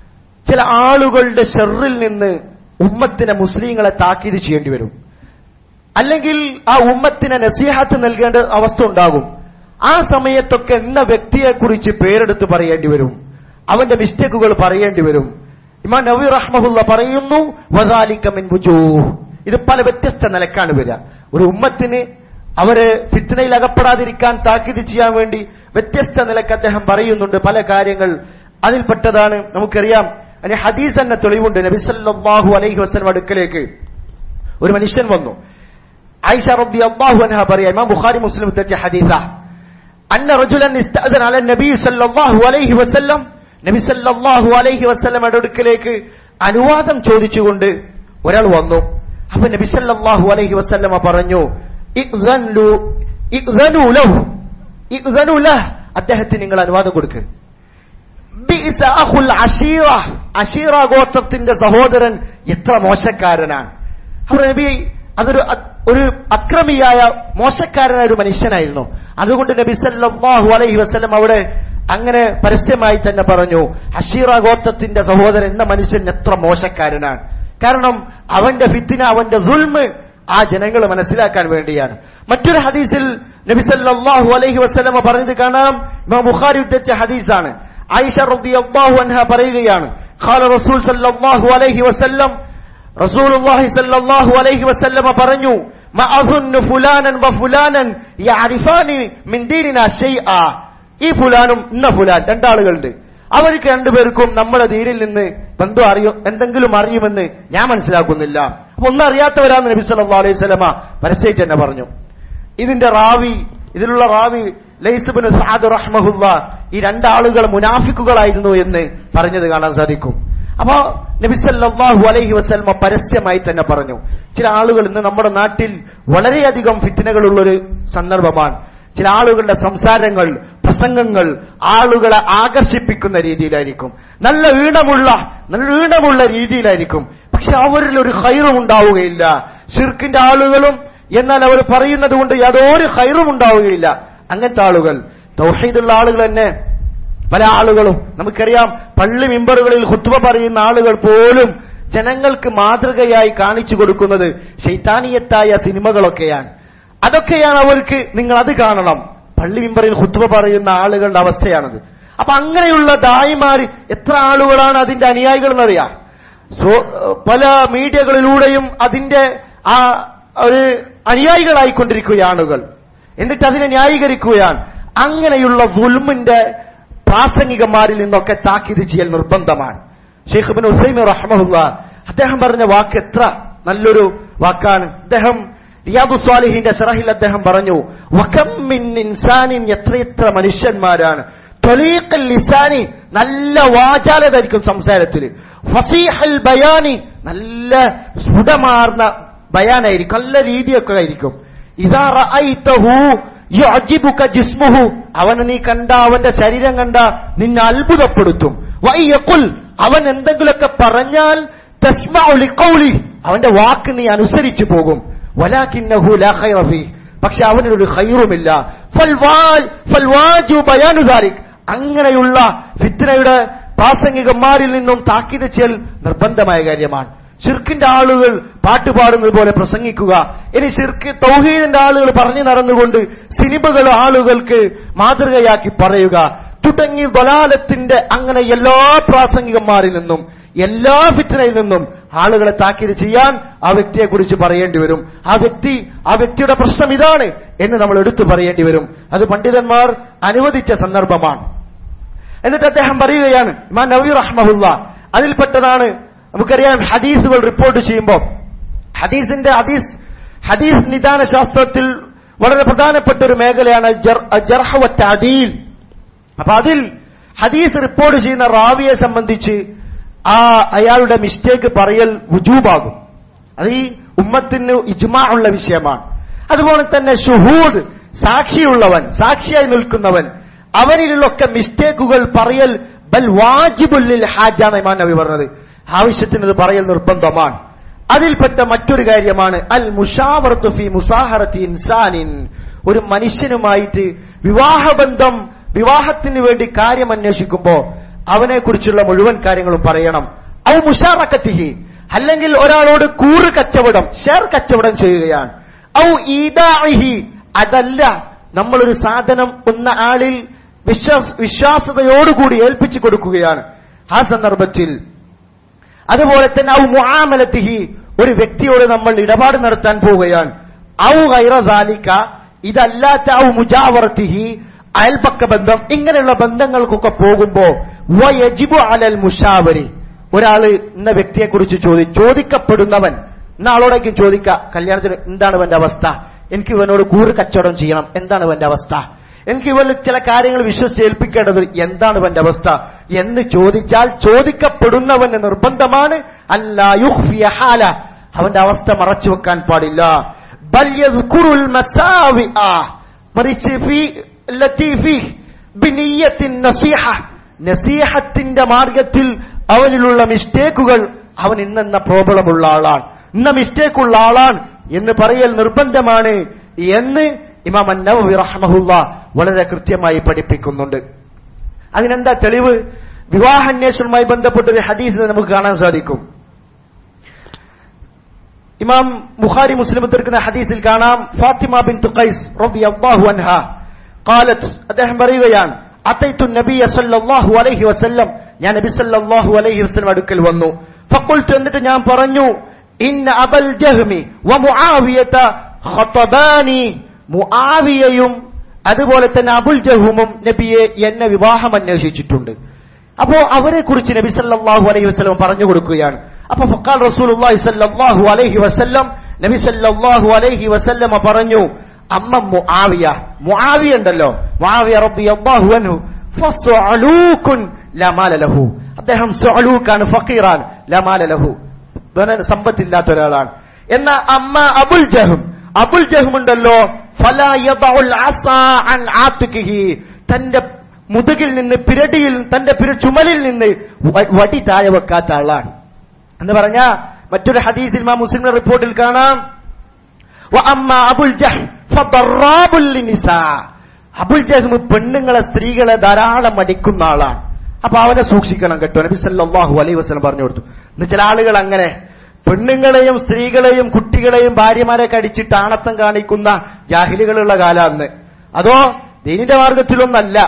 ചില ആളുകളുടെ ഷർറിൽ നിന്ന് ഉമ്മത്തിനെ മുസ്ലിങ്ങളെ താക്കീത് ചെയ്യേണ്ടി വരും. അല്ലെങ്കിൽ ആ ഉമ്മത്തിനെ നസീഹത്ത് നൽകേണ്ട അവസ്ഥ ഉണ്ടാകും. ആ സമയത്തൊക്കെ എന്ന വ്യക്തിയെക്കുറിച്ച് പേരെടുത്ത് പറയേണ്ടി വരും, അവന്റെ മിസ്റ്റേക്കുകൾ പറയേണ്ടി വരും. ഇമാം നവവി റഹ്മഹുള്ള പറയുന്നു, വദാലിക മിൻ വുജൂഹ്, ഇത് പല വ്യത്യസ്ത നിലക്കാണ് വരിക. ഒരു ഉമ്മത്തിന് അവര് ഫിത്നയിൽ അകപ്പെടാതിരിക്കാൻ താക്കീത് ചെയ്യാൻ വേണ്ടി വ്യത്യസ്ത നിലക്ക് അദ്ദേഹം പറയുന്നുണ്ട് പല കാര്യങ്ങൾ. അതിൽപ്പെട്ടതാണ് നമുക്കറിയാം, അതിന് ഹദീസ് തന്നെ തെളിവുണ്ട്. നബി സല്ലല്ലാഹു അലൈഹി വസല്ലം അടുക്കലേക്ക് ഒരു മനുഷ്യൻ വന്നു. ആയിഷ റളിയല്ലാഹു അൻഹ പറയാ, ഇമാം ബുഖാരി മുസ്ലിം ഉദ്ധരിച്ച ഹദീസാ, അന്ന റജുലൻ ഇസ്തഅദന അല നബി സല്ലല്ലാഹു അലൈഹി വസല്ലം, നബി സല്ലല്ലാഹു അലൈഹി വസല്ലമയുടെ അടുക്കലേക്ക് അനുവാദം ചോദിച്ചുകൊണ്ട് ഒരാൾ വന്നു. അപ്പൊ നബി സല്ലല്ലാഹു അലൈഹി വസല്ലമ പറഞ്ഞു, ഇഖ്സനു ഇഖ്സനു ലഹു ഇഖ്സനു ലഹു, അദ്ദേഹത്തിന് നിങ്ങൾ അനുവാദം കൊടുക്കുക. ബിഇസ അഖുൽ അശീറ, അശീറ ഗോത്രത്തിന്റെ സഹോദരൻ എത്ര മോശക്കാരനാണ്. അപ്പോൾ നബി അതൊരു ഒരു അക്രമിയായ മോശക്കാരനായ ഒരു മനുഷ്യനായിരുന്നു. അതുകൊണ്ട് നബി സല്ലല്ലാഹു അലൈഹി വസല്ലം അവിടെ അങ്ങനെ പരസ്യമായി തന്നെ പറഞ്ഞു, അശീറ ഗോത്രത്തിന്റെ സഹോദരൻ എന്ന മനുഷ്യൻ എത്ര മോശക്കാരനാണ്. കാരണം അവന്റെ ഫിത്ന, അവന്റെ ദുൽമ് ആ ജനങ്ങൾ മനസ്സിലാക്കാൻ വേണ്ടിയാണ്. മറ്റൊരു ഹദീസിൽ നബി സല്ലല്ലാഹു അലൈഹി വസല്ലം പറഞ്ഞത് കാണാം, ഇമാം ബുഖാരി ഉദ്ധരിച്ച ഹദീസാണ്. ആയിഷ റളിയല്ലാഹു അൻഹ പറയുകയാണ്, ഖാല റസൂൽ സല്ലല്ലാഹു അലൈഹി വസല്ലം, റസൂലുള്ളാഹി സല്ലല്ലാഹു അലൈഹി വസല്ലം പറഞ്ഞു, മാ അസുന്നു ഫുലാനൻ വ ഫുലാനൻ യഅരിഫാനി മിൻ ദീനിനാ ശൈആ, ഈ ഫുലാനും ഇന്ന ഫുലാൻ രണ്ടാളുകളുണ്ട്, അവർക്ക് രണ്ടുപേർക്കും നമ്മുടെ ദീനിൽ നിന്ന് ബന്ധം അറിയും, എന്തെങ്കിലും അറിയുമെന്ന് ഞാൻ മനസ്സിലാക്കുന്നില്ല. അപ്പൊ ഒന്നും അറിയാത്തവരാന്ന് നബി സല്ലല്ലാഹു അലൈഹി വസല്ലമ പരസ്യമായിട്ട് തന്നെ പറഞ്ഞു. ഇതിന്റെ റാവി, ഇതിലുള്ള റാവി ലൈസ് ഇബ്നു സഅദ് റഹ്മഹുല്ല ഈ രണ്ടാളുകൾ മുനാഫിക്കുകളായിരുന്നു എന്ന് പറഞ്ഞത് കാണാൻ സാധിക്കും. അപ്പോ നബി സല്ലല്ലാഹു അലൈഹി വസല്ലമ പരസ്യമായി തന്നെ പറഞ്ഞു. ചില ആളുകൾ ഇന്ന് നമ്മുടെ നാട്ടിൽ വളരെയധികം ഫിത്നകളുള്ളൊരു സന്ദർഭമാണ്. ചില ആളുകളുടെ സംസാരങ്ങൾ, പ്രസംഗങ്ങൾ ആളുകളെ ആകർഷിപ്പിക്കുന്ന രീതിയിലായിരിക്കും, നല്ല ഈണമുള്ള നല്ല ഈണമുള്ള രീതിയിലായിരിക്കും. പക്ഷെ അവരിൽ ഒരു ഖൈറും ഉണ്ടാവുകയില്ല. ശിർക്കിന്റെ ആളുകളും, എന്നാൽ അവർ പറയുന്നത് കൊണ്ട് യാതൊരു ഖൈറും ഉണ്ടാവുകയില്ല. അങ്ങനത്തെ ആളുകൾ, തൗഹീദുള്ള ആളുകൾ തന്നെ പല ആളുകളും നമുക്കറിയാം, പള്ളി മിമ്പറുകളിൽ ഖുത്ബ പറയുന്ന ആളുകൾ പോലും ജനങ്ങൾക്ക് മാതൃകയായി കാണിച്ചു കൊടുക്കുന്നത് ശൈത്താനിയത്തായ സിനിമകളൊക്കെയാണ്. അതൊക്കെയാണ് അവർക്ക്, നിങ്ങൾ അത് കാണണം. പള്ളി മിമ്പറിൽ ഖുത്ബ പറയുന്ന ആളുകളുടെ അവസ്ഥയാണത്. അപ്പൊ അങ്ങനെയുള്ള ദായിമാർ എത്ര ആളുകളാണ് അതിന്റെ അനുയായികൾ എന്നറിയാം. സോ പല മീഡിയകളിലൂടെയും അതിന്റെ ആ ഒരു അനുയായികളായിക്കൊണ്ടിരിക്കുകയാണ് ആളുകൾ. എന്നിട്ട് അതിനെ ന്യായീകരിക്കുകയാണ്. അങ്ങനെയുള്ള ദുൽമിന്റെ പ്രാസംഗികന്മാരിൽ നിന്നൊക്കെ താക്കീത് ചെയ്യൽ നിർബന്ധമാണ്. ഷെയ്ഖ് ഇബ്നു ഉസൈമീൻ റഹ്മഹുല്ലാ അദ്ദേഹം പറഞ്ഞ വാക്ക് എത്ര നല്ലൊരു വാക്കാണ്. അദ്ദേഹം റിയാദുസ് സ്വാലിഹീന്റെ ശറഹിൽ അദ്ദേഹം പറഞ്ഞു, വകം മിൻ ഇൻസാനിൻ, എത്രയെത്ര മനുഷ്യന്മാരാണ്, ത്വലീഖൽ ലിസാനി, നല്ല വാചാലതായിരിക്കും സംസാരത്തിൽ, ഫസീഹൽ ബയാനി, നല്ല സ്ഫുടമാർന്ന ബയാനായിരിക്കും, നല്ല രീതിയൊക്കെ ആയിരിക്കും. ഇദാ റഅയ്തഹു യുഅജിബുക ജിസ്മുഹു, അവനെ നീ കണ്ട, അവന്റെ ശരീരം കണ്ട നിന്നെ അത്ഭുതപ്പെടുത്തും. വയഖുൽ, അവൻ എന്തെങ്കിലുമൊക്കെ പറഞ്ഞാൽ തസ്മഉ ലിഖൗലി, അവന്റെ വാക്ക് നീ അനുസരിച്ചു പോകും. വലാകിന്നഹു ലാ ഖൈറ ഫീഹി, പക്ഷെ അവനൊരു ഖൈറുമില്ല. ഫൽവാൽ ഫൽവാജു ബയാനു ദാലിക്, അങ്ങനെയുള്ള ഫിത്നയുടെ പ്രാസംഗികന്മാരിൽ നിന്നും താക്കീത് ചെയ്യൽ നിർബന്ധമായ കാര്യമാണ്. ശിർക്കിന്റെ ആളുകൾ പാട്ടുപാടുന്നത് പോലെ പ്രസംഗിക്കുക, ഇനി ശിർക്ക് തൗഹീദിന്റെ ആളുകൾ പറഞ്ഞു നടന്നുകൊണ്ട് സിനിമകൾ ആളുകൾക്ക് മാതൃകയാക്കി പറയുക തുടങ്ങി ദലാലത്തിന്റെ അങ്ങനെ എല്ലാ പ്രാസംഗികന്മാരിൽ നിന്നും എല്ലാ ഫിത്നയിൽ നിന്നും ആളുകളെ താക്കീത് ചെയ്യാൻ ആ വ്യക്തിയെക്കുറിച്ച് പറയേണ്ടി വരും. ആ വ്യക്തി ആ വ്യക്തിയുടെ പ്രശ്നം ഇതാണ് എന്ന് നമ്മൾ എടുത്തു പറയേണ്ടി വരും. അത് പണ്ഡിതന്മാർ അനുവദിച്ച സന്ദർഭമാണ്. എന്നിട്ട് അദ്ദേഹം പറയുകയാണ്, ഇമാം നവവി റഹ്മഹുല്ല, അതിൽപ്പെട്ടതാണ് നമുക്കറിയാം, ഹദീസുകൾ റിപ്പോർട്ട് ചെയ്യുമ്പോൾ ഹദീസിന്റെ ഹദീസ് ഹദീസ് നിദാന ശാസ്ത്രത്തിൽ വളരെ പ്രധാനപ്പെട്ട ഒരു മേഖലയാണ് ജർഹ് വ തഅദീൽ. അപ്പൊ അതിൽ ഹദീസ് റിപ്പോർട്ട് ചെയ്യുന്ന റാവിയെ സംബന്ധിച്ച് ആ അയാളുടെ മിസ്റ്റേക്ക് പറയൽ വുജൂബാകും. അത് ഈ ഉമ്മത്തിന് ഇജ്മാ ഉള്ള വിഷയമാണ്. അതുപോലെ തന്നെ ഷുഹൂദ്, സാക്ഷിയുള്ളവൻ, സാക്ഷിയായി നിൽക്കുന്നവൻ, അവനിലൊക്കെ മിസ്റ്റേക്കുകൾ പറയൽ ബൽ വാജിബുൽ ലിൽ ഹാജ എന്നാണ് ഇമാം നബി പറഞ്ഞത്. ആവശ്യത്തിന് ഇത് പറയൽ നിർബന്ധമാണ്. അതിൽപ്പെട്ട മറ്റൊരു കാര്യമാണ് അൽ മുഷാവറത്തു ഫി മുസാഹറത്തി ഇൻസാനിൻ, ഒരു മനുഷ്യനുമായിട്ട് വിവാഹബന്ധം, വിവാഹത്തിന് വേണ്ടി കാര്യം അന്വേഷിക്കുമ്പോ അവനെ കുറിച്ചുള്ള മുഴുവൻ കാര്യങ്ങളും പറയണം. ഔ മുശാറക്കത്തിഹി, അല്ലെങ്കിൽ ഒരാളോട് കൂറ് കച്ചവടം, ഷെയർ കച്ചവടം ചെയ്യുകയാണ്. ഔ ഈദാഇഹി, അതല്ല നമ്മളൊരു സാധനം ഒന്ന ആളിൽ വിശ്വാസ വിശ്വാസതയോടുകൂടി ഏൽപ്പിച്ചു കൊടുക്കുകയാണ് ആ സന്ദർഭത്തിൽ. അതുപോലെ തന്നെ ഔ മുആമലത്തിഹി, ഒരു വ്യക്തിയോട് നമ്മൾ ഇടപാട് നടത്താൻ പോവുകയാണ്. ഔ ഗൈറ സാലിക, ഇതല്ലാത്ത ഔ മുജാവറത്തിഹി, അയൽപക്ക ബന്ധം, ഇങ്ങനെയുള്ള ബന്ധങ്ങൾക്കൊക്കെ പോകുമ്പോ വയജിബു അലൽ മുഷാവരി, ഒരാള് ഇന്ന വ്യക്തിയെക്കുറിച്ച് ചോദി ചോദിക്കപ്പെടുന്നവൻ ഇന്ന ആളോടേക്കും ചോദിക്ക, കല്യാണത്തിന് എന്താണ് ഇവന്റെ അവസ്ഥ, എനിക്ക് ഇവനോട് കൂറ് കച്ചവടം ചെയ്യണം, എന്താണ് ഇവന്റെ അവസ്ഥ, എനിക്ക് ഇവന് ചില കാര്യങ്ങൾ വിശ്വസിച്ച് ഏൽപ്പിക്കേണ്ടത്, എന്താണ് ഇവന്റെ അവസ്ഥ എന്ന് ചോദിച്ചാൽ ചോദിക്കപ്പെടുന്നവന് നിർബന്ധമാണ് അല്ലാ യുഖ്ഫിയ ഹാല, അവന്റെ അവസ്ഥ മറച്ചു വെക്കാൻ പാടില്ല. ബൽ യസ്കുറുൽ മസാവിഅ, മറിച്ച് ഫീ ലതീഫി ബിനിയത്തിൻ നസീഹ, നസീഹത്തിന്റെ മാർഗത്തിൽ അവനിലുള്ള മിസ്റ്റേക്കുകൾ, അവൻ ഇന്നെന്ന പ്രോബ്ലമുള്ള ആളാണ്, ഇന്ന മിസ്റ്റേക്കുള്ള ആളാണ് എന്ന് പറയൽ നിർബന്ധമാണ് എന്ന് ഇമാം അൻ-നവവി റഹ്മഹുല്ലാ വളരെ കൃത്യമായി പഠിപ്പിക്കുന്നുണ്ട്. അതിനെന്താ തെളിവ്? വിവാഹാന്വേഷണവുമായി ബന്ധപ്പെട്ട ഒരു ഹദീസ് നമുക്ക് കാണാൻ സാധിക്കും. ഇമാം ബുഖാരി മുസ്ലിം ഉദ്ധരിക്കുന്ന ഹദീസിൽ കാണാം, ഫാത്തിമ ബിൻത് ഖൈസ് റളിയല്ലാഹു അൻഹ ഖാലത്ത്, അദ്ദേഹം പറയുകയാണ്, അതൈതു നബിയ സല്ലല്ലാഹു അലൈഹി വസല്ലം, ഞാൻ നബി സല്ലല്ലാഹു അലൈഹി വസല്ലം അടുക്കൽ വന്നു. ഫഖുൽതു, എന്നിട്ട് ഞാൻ പറഞ്ഞു, ഇന്ന അബൽ ജഹ്മി വ മുആവിയത ഖതബാനി, മുആവിയയും അതുപോലെ തന്നെ അബുൽ ജഹ്മും നബിയെ എന്നെ വിവാഹം അന്വേഷിച്ചിട്ടുണ്ട്. അപ്പോ അവരെ കുറിച്ച് നബി സല്ലല്ലാഹു അലൈഹി വസല്ലം പറഞ്ഞു കൊടുക്കുകയാണ്. അപ്പൊ ഫഖാൽ റസൂലുള്ളാഹി സല്ലല്ലാഹു അലൈഹി വസല്ലം, നബി സല്ലല്ലാഹു അലൈഹി വസല്ലം പറഞ്ഞു, അമ്മ മുആവിയ, മുആവിയ ഉണ്ടല്ലോ, മുആവിയ റളിയല്ലാഹു അൻഹു, ഫസ്അലൂകുൻ ലാ മാല ലഹു, അദ്ദേഹം സുഅലൂക്കാണ്, ഫഖീറാൻ, ലാ മാല ലഹു, സമ്പത്തില്ലാത്ത ഒരാളാണ്. എന്നാ അമ്മ അബുൽ ജഹ്ം, അബുൽ ജഹ്ം ഉണ്ടല്ലോ, ഫലാ യദഉൽ അസാ അൻ ആതിഖിഹി, തന്റെ മുതുകിൽ നിന്ന്, പിരടിയിൽ, തന്റെ ചുമലിൽ നിന്ന് വടി താഴെ വെക്കാത്ത ആളാണ് എന്ന് പറഞ്ഞ മറ്റൊരു ഹദീസിൽ ഇമാം മുസ്ലിമിന്റെ റിപ്പോർട്ടിൽ കാണാം, വഅമ്മാ അബുൽ ജഹ്ം ഫദറാബുൽ ലിനിസാ, അബുൽ ജഹ്ം പെണ്ണുങ്ങളെ, സ്ത്രീകളെ ധാരാളം അടിക്കുന്ന ആളാണ്. അപ്പൊ അവനെ സൂക്ഷിക്കണം കേട്ടോ, നബി സല്ലല്ലാഹു അലൈഹി വസല്ലം പറഞ്ഞു കൊടുത്തു. ഇന്ന് ചില ആളുകൾ അങ്ങനെ പെണ്ണുങ്ങളെയും സ്ത്രീകളെയും കുട്ടികളെയും ഭാര്യമാരെയൊക്കെ അടിച്ചിട്ട് ആണത്തം കാണിക്കുന്ന ജാഹിലുകളുള്ള കാലാന്ന്. അതോ ദീനിന്റെ മാർഗത്തിലൊന്നല്ല.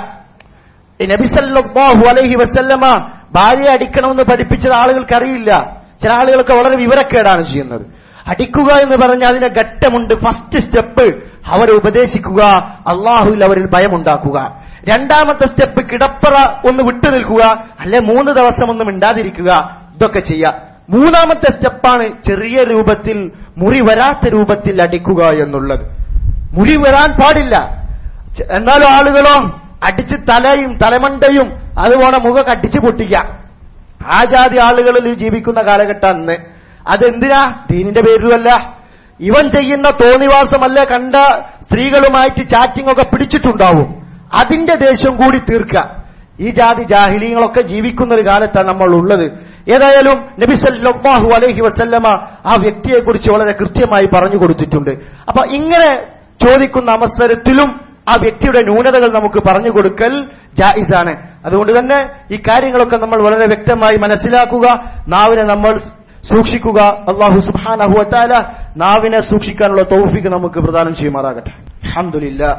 നബി സല്ലല്ലാഹു അലൈഹി വസല്ലമ ഭാര്യയെ അടിക്കണമെന്ന് പഠിപ്പിച്ചത് ആളുകൾക്ക് അറിയില്ല. ചില ആളുകളൊക്കെ വളരെ വിവരക്കേടാണ് ചെയ്യുന്നത്. അടിക്കുക എന്ന് പറഞ്ഞാൽ അതിന്റെ ഘട്ടമുണ്ട്. ഫസ്റ്റ് സ്റ്റെപ്പ് അവരെ ഉപദേശിക്കുക, അള്ളാഹുവിൽ അവരിൽ ഭയമുണ്ടാക്കുക. രണ്ടാമത്തെ സ്റ്റെപ്പ് കിടപ്പറ ഒന്ന് വിട്ടു നിൽക്കുക, അല്ലെ മൂന്ന് ദിവസം ഒന്നും മിണ്ടാതിരിക്കുക, ഇതൊക്കെ ചെയ്യുക. മൂന്നാമത്തെ സ്റ്റെപ്പാണ് ചെറിയ രൂപത്തിൽ, മുറി വരാത്ത രൂപത്തിൽ അടിക്കുക എന്നുള്ളത്. മുറി വരാൻ പാടില്ല. എന്നാലും ആളുകളോ അടിച്ച് തലയും തലമണ്ടയും അതുപോലെ മുഖം അടിച്ചു പൊട്ടിക്കുക. ആ ജാതി ആളുകളിൽ ജീവിക്കുന്ന കാലഘട്ടം അന്ന്. അതെന്തിനാ? ദീനിന്റെ പേരിലുമല്ല. ഇവൻ ചെയ്യുന്ന തോന്നിവാസമല്ല, കണ്ട സ്ത്രീകളുമായിട്ട് ചാറ്റിംഗ് ഒക്കെ പിടിച്ചിട്ടുണ്ടാവും, അതിന്റെ ദേഷ്യം കൂടി തീർക്കുക. ഈ ജാതി ജാഹിലീങ്ങളൊക്കെ ജീവിക്കുന്ന ഒരു കാലത്താണ് നമ്മൾ ഉള്ളത്. ഏതായാലും നബി സല്ലല്ലാഹു അലൈഹി വസല്ലമ ആ വ്യക്തിയെ കുറിച്ച് വളരെ കൃത്യമായി പറഞ്ഞു കൊടുത്തിട്ടുണ്ട്. അപ്പൊ ഇങ്ങനെ ചോദിക്കുന്ന അവസരത്തിലും ആ വ്യക്തിയുടെ ന്യൂനതകൾ നമുക്ക് പറഞ്ഞു കൊടുക്കൽ ജായിസാണ്. അതുകൊണ്ട് തന്നെ ഈ കാര്യങ്ങളൊക്കെ നമ്മൾ വളരെ വ്യക്തമായി മനസ്സിലാക്കുക, നാവിനെ നമ്മൾ സൂക്ഷിക്കുക. അല്ലാഹു സുബ്ഹാനഹു വ തആല നാവിനെ സൂക്ഷിക്കാനുള്ള തൗഫീഖ് നമുക്ക് പ്രദാനം ചെയ്യുമാറാകട്ടെ. അൽഹംദുലില്ലാഹ്,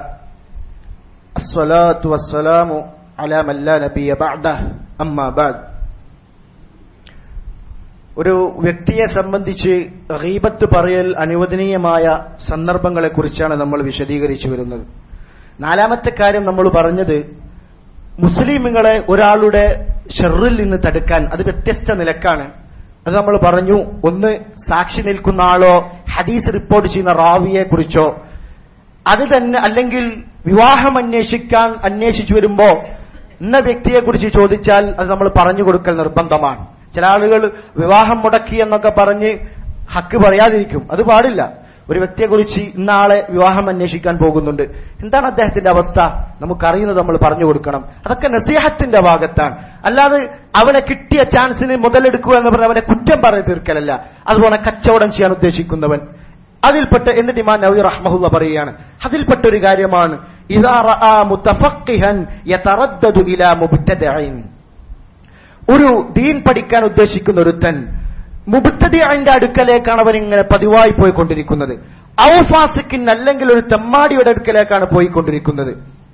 അസ്സലാത്തു വസ്സലാമു അലാ മൻ ലാ നബിയ ബഅദഹു, അമ്മാ ബഅദ്. ഒരു വ്യക്തിയെ സംബന്ധിച്ച് ഗീബത്ത് പറയൽ അനുവദനീയമായ സന്ദർഭങ്ങളെ കുറിച്ചാണ് നമ്മൾ വിശദീകരിച്ചു വരുന്നത്. നാലാമത്തെ കാര്യം നമ്മൾ പറഞ്ഞത്, മുസ്ലിമുകളെ ഒരാളുടെ ഷർറിൽ നിന്ന് തടുക്കാൻ അത് വ്യത്യസ്ത നിലക്കാണ്. അത് നമ്മൾ പറഞ്ഞു. ഒന്ന്, സാക്ഷി നിൽക്കുന്ന ആളോ ഹദീസ് റിപ്പോർട്ട് ചെയ്യുന്ന റാവിയെ കുറിച്ചോ, അത് തന്നെ, അല്ലെങ്കിൽ വിവാഹം അന്വേഷിക്കാൻ അന്വേഷിച്ചു വരുമ്പോ ഇന്ന വ്യക്തിയെ കുറിച്ച് ചോദിച്ചാൽ അത് നമ്മൾ പറഞ്ഞു കൊടുക്കൽ നിർബന്ധമാണ്. ചില ആളുകൾ വിവാഹം മുടക്കി എന്നൊക്കെ പറഞ്ഞ് ഹക്ക് പറയാതിരിക്കും. അത് പാടില്ല. ഒരു വ്യക്തിയെക്കുറിച്ച് ഇന്ന ആളെ വിവാഹം അന്വേഷിക്കാൻ പോകുന്നുണ്ട്, എന്താണ് അദ്ദേഹത്തിന്റെ അവസ്ഥ, നമുക്കറിയുന്നത് നമ്മൾ പറഞ്ഞു കൊടുക്കണം. അതൊക്കെ നസീഹത്തിന്റെ ഭാഗത്താണ്. അല്ലാതെ അവനെ കിട്ടിയ ചാൻസിന് മുതലെടുക്കുക എന്ന് പറഞ്ഞാൽ അവനെ കുറ്റം പറഞ്ഞു തീർക്കലല്ല. അതുപോലെ കച്ചവടം ചെയ്യാൻ ഉദ്ദേശിക്കുന്നവൻ അതിൽപ്പെട്ട, എന്നിട്ട് ഇമാം നവവി റഹ്മഹുള്ള പറയുകയാണ്, അതിൽപ്പെട്ട ഒരു കാര്യമാണ് ഇദാ റആ മുതഫഖിഹൻ യതറദ്ദദു ഇലാ മുബ്തദഇൻ. ഒരു ദീൻ പഠിക്കാൻ ഉദ്ദേശിക്കുന്ന ഒരുത്തൻ മുബ്തദിഅന്റെ അടുക്കലേക്കാണ് അവൻ ഇങ്ങനെ പതിവായി പോയിക്കൊണ്ടിരിക്കുന്നത്. ഔ ഫാസിഖിൻ, അല്ലെങ്കിൽ ഒരു തെമ്മാടിയുടെ അടുക്കലേക്കാണ് പോയിക്കൊണ്ടിരിക്കുന്നത്.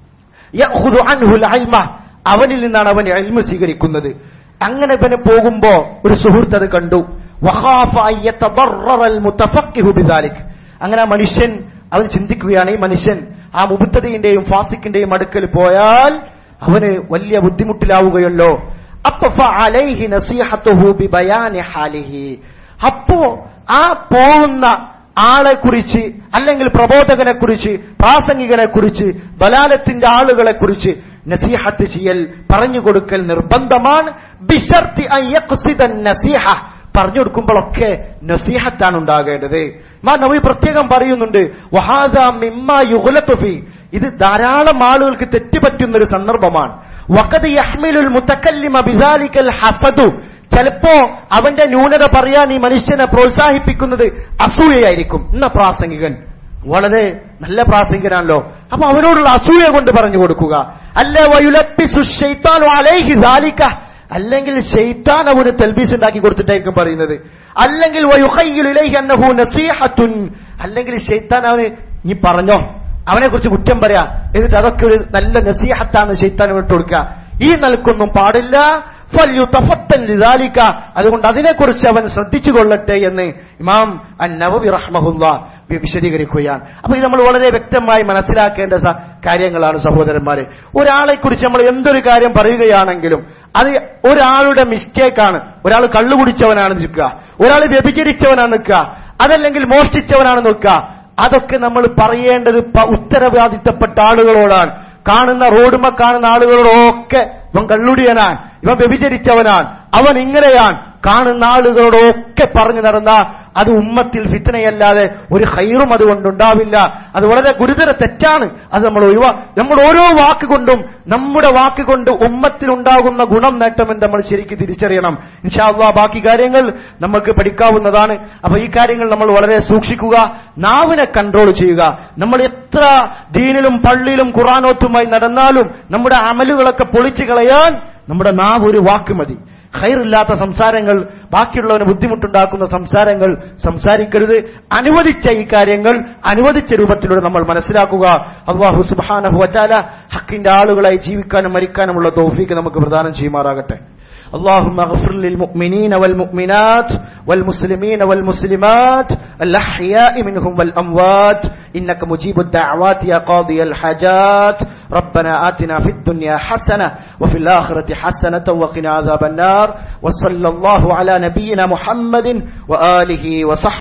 യഖുദു അൻഹുൽ ഇൽമ, അവനിൽ നിന്നാണ് അവൻ ഇൽമ സ്വീകരിക്കുന്നത്. അങ്ങനെ ഇവന് പോകുമ്പോ ഒരു സുഹൃത്ത് അത് കണ്ടു. വഖാഫ അയ്യതദററൽ മുതഫഖിഹു ബിദാലിക്, അങ്ങനെ ആ മനുഷ്യൻ അവൻ ചിന്തിക്കുകയാണ്, ഈ മനുഷ്യൻ ആ മുബ്തദിന്റെയും ഫാസിഖിന്റെയും അടുക്കൽ പോയാൽ അവന് വലിയ ബുദ്ധിമുട്ടിലാവുകയല്ലോ. അപ്പൊ ഫഅലൈഹി നസീഹത്തുഹു ബിബയാനി ഹാലിഹി, അപ്പോ ആ പോകുന്ന ആളെ കുറിച്ച് അല്ലെങ്കിൽ പ്രബോധകനെ കുറിച്ച് പ്രാസംഗികനെ കുറിച്ച് ദലാലത്തിന്റെ ആളുകളെ കുറിച്ച് നസീഹത്ത് ചെയ്യൽ, പറഞ്ഞു കൊടുക്കൽ നിർബന്ധമാണ്. ബിശർത്തി അൻ യഖ്സിദൻ നസീഹ, പറഞ്ഞു കൊടുക്കുമ്പോഴൊക്കെ നസീഹത്താണ് ഉണ്ടാകേണ്ടത്. ഇമാം നവവി പ്രത്യേകം പറയുന്നുണ്ട്, വഹാദാ മിമ്മാ യുഗ്ലതു ഫീ, ഇത് ധാരാളം ആളുകൾക്ക് തെറ്റുപറ്റുന്ന ഒരു സന്ദർഭമാണ്. വഖദ് യഹ്മിലുൽ മുതകല്ലിമ ബിദാലികൽ ഹസദു, ചിലപ്പോ അവന്റെ ന്യൂനത പറയാൻ ഈ മനുഷ്യനെ പ്രോത്സാഹിപ്പിക്കുന്നത് അസൂയയായിരിക്കും. ഇന്ന പ്രാസംഗികൻ വളരെ നല്ല പ്രാസംഗികനാണല്ലോ, അപ്പൊ അവനോടുള്ള അസൂയ കൊണ്ട് പറഞ്ഞു കൊടുക്കുക. അല്ലേ വയുലബ്ബിസു ശൈത്താനു അലൈഹി ദാലിക, അല്ലെങ്കിൽ ശൈത്താൻ അവന് തൽബീസ് ഉണ്ടാക്കി കൊടുത്തിട്ടായിരിക്കും പറയുന്നത്. അല്ലെങ്കിൽ വയുഖയ്യിലു ഇലൈഹി അന്നഹു നസീഹത്തുൻ, അല്ലെങ്കിൽ ശൈത്താൻ അവന് നീ പറഞ്ഞോ, അവനെ കുറിച്ച് കുറ്റം പറയാ, എന്നിട്ട് അതൊക്കെ ഒരു നല്ല നസീഹത്താണ് ശൈത്താൻ വിട്ടു കൊടുക്കുക. ഈ നിലക്കൊന്നും പാടില്ല. ഫല്യുതഫത്തൻ ലിദാലിക, അതുകൊണ്ട് അതിനെക്കുറിച്ച് അവൻ ശ്രദ്ധിച്ചു കൊള്ളട്ടെ എന്ന് ഇമാം അൻ-നവവി റഹ്മഹുല്ലാഹ് വിശദീകരിക്കുകയാണ്. അപ്പൊ ഇത് നമ്മൾ വളരെ വ്യക്തമായി മനസ്സിലാക്കേണ്ട കാര്യങ്ങളാണ് സഹോദരന്മാരെ. ഒരാളെ കുറിച്ച് നമ്മൾ എന്തൊരു കാര്യം പറയുകയാണെങ്കിലും അത് ഒരാളുടെ മിസ്റ്റേക്കാണ്. ഒരാൾ കള്ളുകുടിച്ചവനാണ് നിൽക്കുക, ഒരാൾ വ്യഭിചരിച്ചവനാണ് നിൽക്കുക, അതല്ലെങ്കിൽ മോഷ്ടിച്ചവനാണ് നിൽക്കുക, അതൊക്കെ നമ്മൾ പറയേണ്ടത് ഉത്തരവാദിത്തപ്പെട്ട ആളുകളോടാണ്. കാണുന്ന റോഡുമ കാണുന്ന ആളുകളോടൊക്കെ ഇവൻ കള്ളുടിയനാണ്, ഇവൻ വ്യഭിചരിച്ചവനാണ്, അവൻ ഇങ്ങനെയാണ്, കാണുന്ന ആളുകളോടൊക്കെ പറഞ്ഞു നടന്ന അത് ഉമ്മത്തിൽ ഫിത്നയല്ലാതെ ഒരു ഖൈറും അതുകൊണ്ടുണ്ടാവില്ല. അത് വളരെ ഗുരുതര തെറ്റാണ്. അത് നമ്മൾ ഒഴിവാ നമ്മൾ ഓരോ വാക്കുകൊണ്ടും നമ്മുടെ വാക്കുകൊണ്ട് ഉമ്മത്തിൽ ഉണ്ടാകുന്ന ഗുണം നേട്ടമെന്ന് നമ്മൾ ശരിക്കും തിരിച്ചറിയണം. ഇൻഷാ അല്ലാഹ് ബാക്കി കാര്യങ്ങൾ നമുക്ക് പഠിക്കാവുന്നതാണ്. അപ്പൊ ഈ കാര്യങ്ങൾ നമ്മൾ വളരെ സൂക്ഷിക്കുക, നാവിനെ കൺട്രോൾ ചെയ്യുക. നമ്മൾ എത്ര ദീനിലും പള്ളിയിലും ഖുർആനോത്തുമായി നടന്നാലും നമ്മുടെ അമലുകളൊക്കെ പൊളിച്ചു കളയാൻ നമ്മുടെ നാവ് ഒരു വാക്ക് മതി. ഖൈറില്ലാത്ത സംസാരങ്ങൾ, ബാക്കിയുള്ളവന് ബുദ്ധിമുട്ടുണ്ടാക്കുന്ന സംസാരങ്ങൾ സംസാരിക്കരുത്. അനുവദിച്ച ഈ കാര്യങ്ങൾ അനുവദിച്ച രൂപത്തിലൂടെ നമ്മൾ മനസ്സിലാക്കുക. അല്ലാഹു സുബ്ഹാനഹു വ തആല ഹക്കിന്റെ ആളുകളായി ജീവിക്കാനും മരിക്കാനുമുള്ള തൗഫീഖ് നമുക്ക് പ്രദാനം ചെയ്യുമാറാകട്ടെ. اللهم اغفر للمؤمنين والمؤمنات والمسلمين والمسلمات الأحياء منهم والأموات إنك مجيب الدعوات يا قاضي الحاجات. ربنا آتنا في الدنيا حسنة وفي الآخرة حسنة وقنا عذاب النار. وصلى الله على نبينا محمد وآله وصحبه